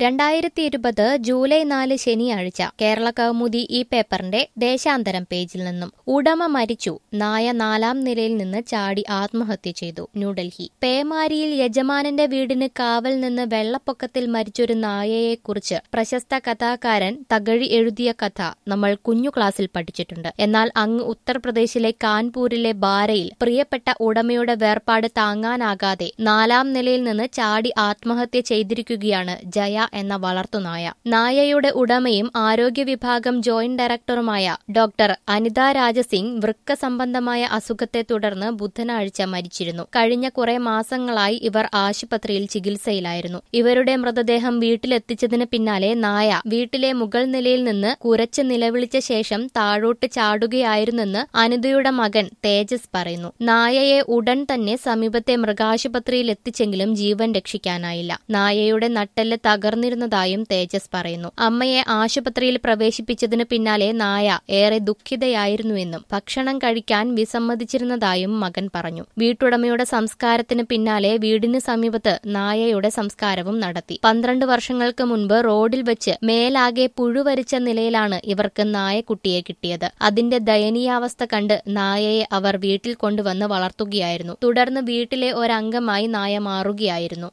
2020 July 4 ശനിയാഴ്ച കേരള കൗമുദി ഈ പേപ്പറിന്റെ ദേശാന്തരം പേജിൽ നിന്നും ഉടമ മരിച്ചു, നായ 4-ാം നിലയിൽ നിന്ന് ചാടി ആത്മഹത്യ ചെയ്തു. ന്യൂഡൽഹി. പേമാരിയിൽ യജമാനന്റെ വീടിന് കാവൽ നിന്ന് വെള്ളപ്പൊക്കത്തിൽ മരിച്ചൊരു നായയെക്കുറിച്ച് പ്രശസ്ത കഥാകാരൻ തകഴി എഴുതിയ കഥ നമ്മൾ കുഞ്ഞു ക്ലാസ്സിൽ പഠിച്ചിട്ടുണ്ട്. എന്നാൽ അങ്ങ് ഉത്തർപ്രദേശിലെ കാൺപൂരിലെ ബാരയിൽ പ്രിയപ്പെട്ട ഉടമയുടെ വേർപാട് താങ്ങാനാകാതെ 4-ാം നിലയിൽ നിന്ന് ചാടി ആത്മഹത്യ ചെയ്തിരിക്കുകയാണ് ജയ എന്ന വളർത്തുനായ. നായയുടെ ഉടമയും ആരോഗ്യ വിഭാഗം ജോയിന്റ് ഡയറക്ടറുമായ ഡോക്ടർ അനിത രാജസിംഗ് വൃക്ക സംബന്ധമായ അസുഖത്തെ തുടർന്ന് ബുധനാഴ്ച മരിച്ചിരുന്നു. കഴിഞ്ഞ കുറെ മാസങ്ങളായി ഇവർ ആശുപത്രിയിൽ ചികിത്സയിലായിരുന്നു. ഇവരുടെ മൃതദേഹം വീട്ടിലെത്തിച്ചതിന് പിന്നാലെ നായ വീട്ടിലെ മുകൾ നിലയിൽ നിന്ന് കുരച്ച് നിലവിളിച്ച ശേഷം താഴോട്ട് ചാടുകയായിരുന്നെന്ന് അനിതയുടെ മകൻ തേജസ് പറയുന്നു. നായയെ ഉടൻ തന്നെ സമീപത്തെ മൃഗാശുപത്രിയിൽ എത്തിച്ചെങ്കിലും ജീവൻ രക്ഷിക്കാനായില്ല. നായയുടെ നട്ടെല്ല് തകർന്നിരുന്നതായും തേജസ് പറയുന്നു. അമ്മയെ ആശുപത്രിയിൽ പ്രവേശിപ്പിച്ചതിനു പിന്നാലെ നായ ഏറെ ദുഃഖിതയായിരുന്നുവെന്നും ഭക്ഷണം കഴിക്കാൻ വിസമ്മതിച്ചിരുന്നതായും മകൻ പറഞ്ഞു. വീട്ടുടമയുടെ സംസ്കാരത്തിന് പിന്നാലെ വീടിന് സമീപത്ത് നായയുടെ സംസ്കാരവും നടത്തി. 12 വർഷങ്ങൾക്ക് മുൻപ് റോഡിൽ വെച്ച് മേലാകെ പുഴുവരിച്ച നിലയിലാണ് ഇവർക്ക് നായക്കുട്ടിയെ കിട്ടിയത്. അതിന്റെ ദയനീയാവസ്ഥ കണ്ട് നായയെ അവർ വീട്ടിൽ കൊണ്ടുവന്ന് വളർത്തുകയായിരുന്നു. തുടർന്ന് വീട്ടിലെ ഒരംഗമായി നായ മാറുകയായിരുന്നു.